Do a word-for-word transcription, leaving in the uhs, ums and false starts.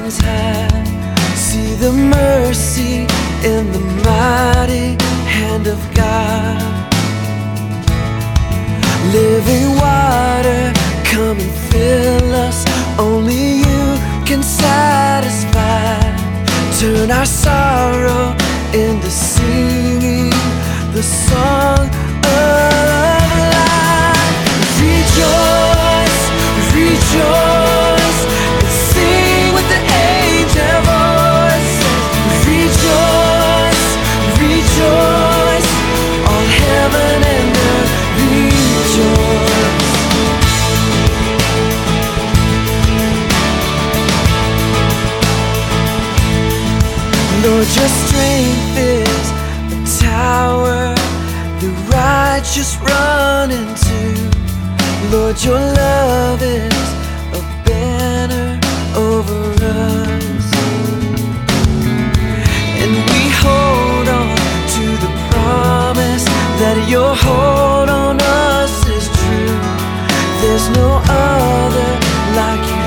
mountains high, see the mercy in the mighty hand of God. Living water, come and fill us, only you can satisfy. Turn our sorrow into singing the song of life. Rejoice, rejoice, and sing with the angel voice. Rejoice, rejoice, all heaven and earth rejoice. Lord, your strength is a tower the righteous run into. Lord, your love is a banner over us, and we hold on to the promise that your hold on us is true. There's no other like you.